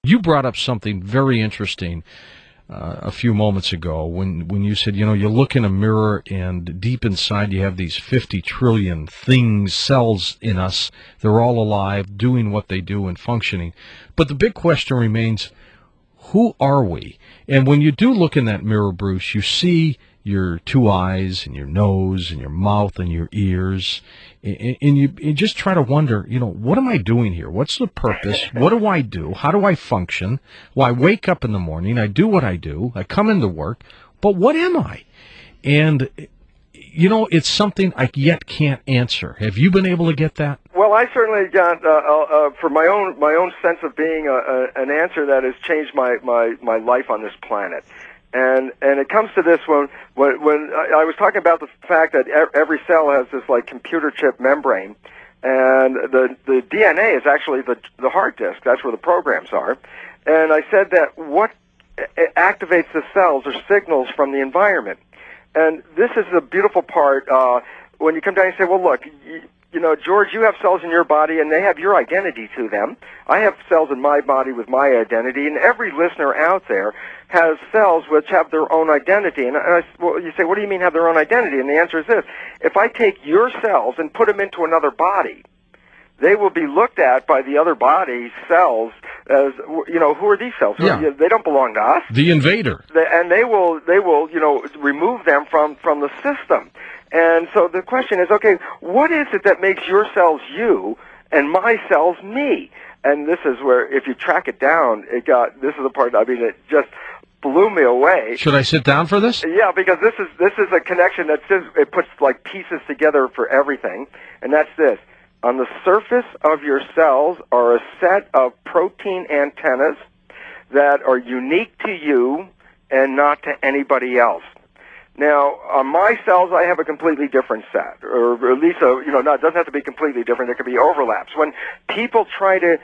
You brought up something very interesting a few moments ago when you said, you look in a mirror and deep inside you have these 50 trillion things, cells in us. They're all alive, doing what they do and functioning. But the big question remains, who are we? And when you do look in that mirror, Bruce, you see your two eyes and your nose and your mouth and your ears, and you just try to wonder, what am I doing here? What's the purpose? What do I do? How do I function? Well, I wake up in the morning, I do what I do, I come into work, but what am I? And, it's something I yet can't answer. Have you been able to get that? Well, I certainly got, for my own sense of being an answer that has changed my life on this planet. And it comes to this when I was talking about the fact that every cell has this like computer chip membrane, and the DNA is actually the hard disk. That's where the programs are. And I said that what activates the cells are signals from the environment. And this is the beautiful part when you come down and say, well, look, George, you have cells in your body, and they have your identity to them. I have cells in my body with my identity, and every listener out there has cells which have their own identity. And you say, what do you mean have their own identity? And the answer is this. If I take your cells and put them into another body, they will be looked at by the other body's cells as, who are these cells? Yeah. They don't belong to us. The invader. And they will, remove them from the system. And so the question is, okay, what is it that makes your cells you and my cells me? And this is where, if you track it down, this is the part, it just blew me away. Should I sit down for this? Yeah, because this is a connection that says, it puts like pieces together for everything. And that's this. On the surface of your cells are a set of protein antennas that are unique to you and not to anybody else. Now, on my cells, I have a completely different set, or at least, it doesn't have to be completely different. There could be overlaps. When people try to,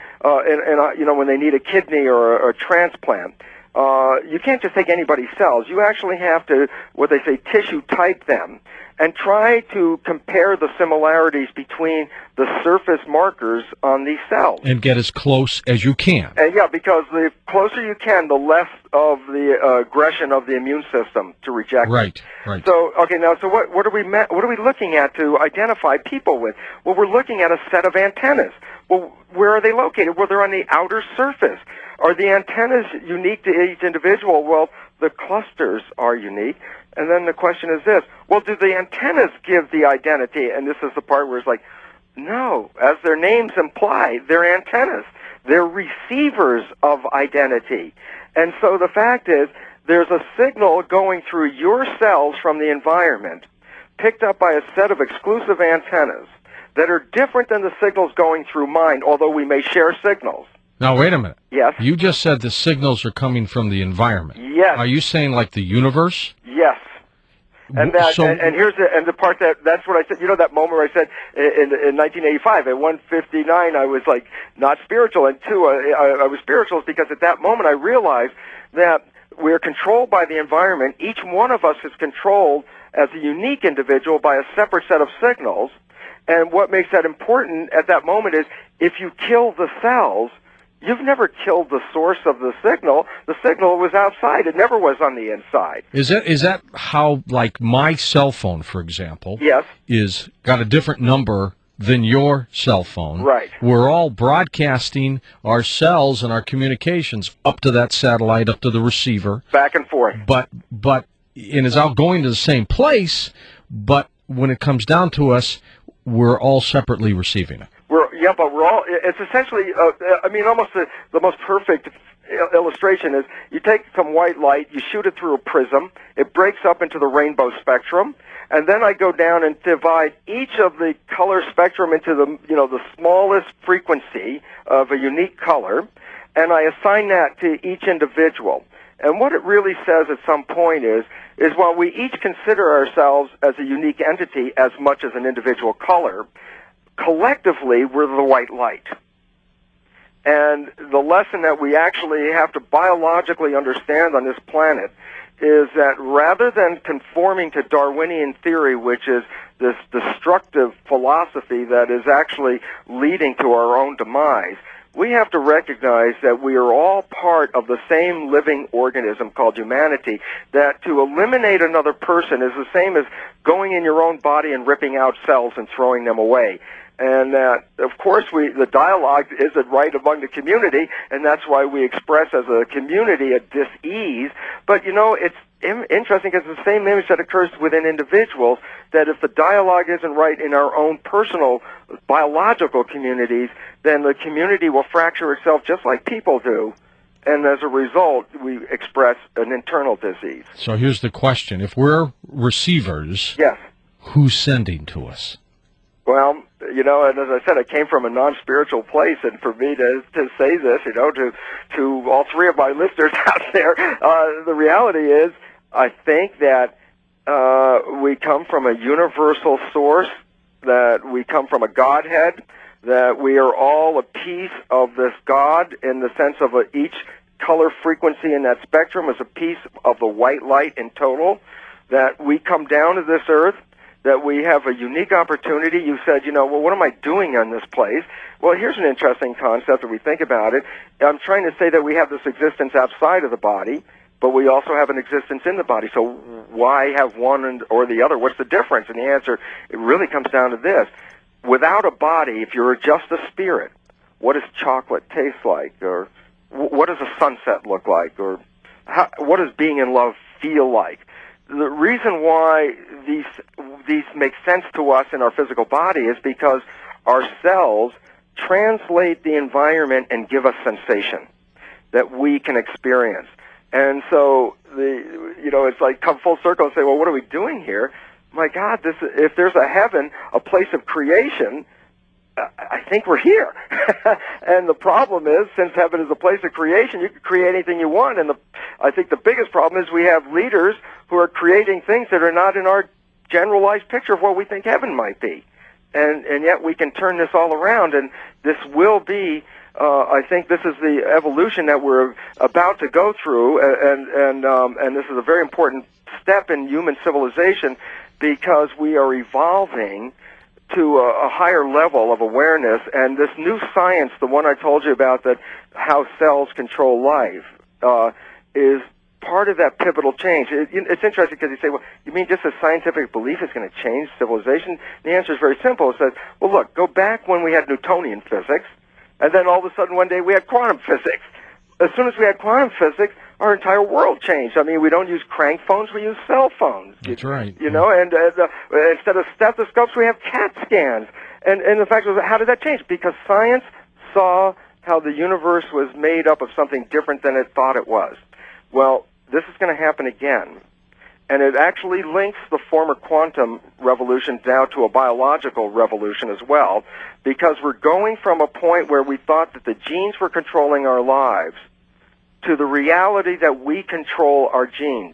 when they need a kidney or a transplant, you can't just take anybody's cells. You actually have to, what they say, tissue type them and try to compare the similarities between the surface markers on these cells. And get as close as you can. Yeah, because the closer you can, the less of the aggression of the immune system to reject it. Right. So, okay, now, so what are we looking at to identify people with? Well, we're looking at a set of antennas. Well, where are they located? Well, they're on the outer surface. Are the antennas unique to each individual? Well, the clusters are unique. And then the question is this, well, do the antennas give the identity? And this is the part where it's like, no, as their names imply, they're antennas. They're receivers of identity. And so the fact is, there's a signal going through your cells from the environment, picked up by a set of exclusive antennas that are different than the signals going through mine, although we may share signals. Now, wait a minute. Yes? You just said the signals are coming from the environment. Yes. Are you saying like the universe? Yes. And here's the part that's what I said. That moment where I said in 1985 at 1:59 I was like not spiritual, and two I was spiritual because at that moment I realized that we're controlled by the environment. Each one of us is controlled as a unique individual by a separate set of signals. And what makes that important at that moment is if you kill the cells, you've never killed the source of the signal. The signal was outside. It never was on the inside. Is that how, like, my cell phone, for example, yes, is got a different number than your cell phone? Right. We're all broadcasting our cells and our communications up to that satellite, up to the receiver. Back and forth. But and it's all going to the same place, but when it comes down to us, we're all separately receiving it. But we're all, it's essentially, almost the most perfect illustration is you take some white light, you shoot it through a prism, it breaks up into the rainbow spectrum, and then I go down and divide each of the color spectrum into the smallest frequency of a unique color, and I assign that to each individual. And what it really says at some point is while we each consider ourselves as a unique entity as much as an individual color, collectively, we're the white light. And the lesson that we actually have to biologically understand on this planet is that rather than conforming to Darwinian theory, which is this destructive philosophy that is actually leading to our own demise, we have to recognize that we are all part of the same living organism called humanity, that to eliminate another person is the same as going in your own body and ripping out cells and throwing them away. And that, of course, the dialogue isn't right among the community, and that's why we express as a community a dis-ease. But, it's interesting because it's the same image that occurs within individuals, that if the dialogue isn't right in our own personal biological communities, then the community will fracture itself just like people do. And as a result, we express an internal disease. So here's the question. If we're receivers, yes, who's sending to us? Well, and as I said, I came from a non-spiritual place, and for me to say this, to all three of my listeners out there, the reality is, I think that we come from a universal source, that we come from a Godhead, that we are all a piece of this God in the sense of each color frequency in that spectrum is a piece of the white light in total, that we come down to this earth, that we have a unique opportunity. You said, well, what am I doing on this place? Well, here's an interesting concept if we think about it. I'm trying to say that we have this existence outside of the body, but we also have an existence in the body. So why have one or the other? What's the difference? And the answer, it really comes down to this. Without a body, if you're just a spirit, what does chocolate taste like? Or what does a sunset look like? Or what does being in love feel like? The reason why these make sense to us in our physical body is because our cells translate the environment and give us sensation that we can experience. And so it's like come full circle and say, well, what are we doing here? My God, if there's a heaven, a place of creation, I think we're here. And the problem is, since heaven is a place of creation, you can create anything you want. And I think the biggest problem is we have leaders who are creating things that are not in our generalized picture of what we think heaven might be. And yet we can turn this all around, and this will be, I think this is the evolution that we're about to go through, and this is a very important step in human civilization, because we are evolving to a higher level of awareness. And this new science, the one I told you about, that how cells control life, is part of that pivotal change. It's interesting because you say, well, you mean just a scientific belief is going to change civilization? The answer is very simple. It says, well, look, go back when we had Newtonian physics, and then all of a sudden one day we had quantum physics. As soon as we had quantum physics, our entire world changed. I mean, we don't use crank phones, we use cell phones. That's right. And instead of stethoscopes, we have CAT scans. And the fact was, how did that change? Because science saw how the universe was made up of something different than it thought it was. Well, this is going to happen again. And it actually links the former quantum revolution down to a biological revolution as well, because we're going from a point where we thought that the genes were controlling our lives to the reality that we control our genes.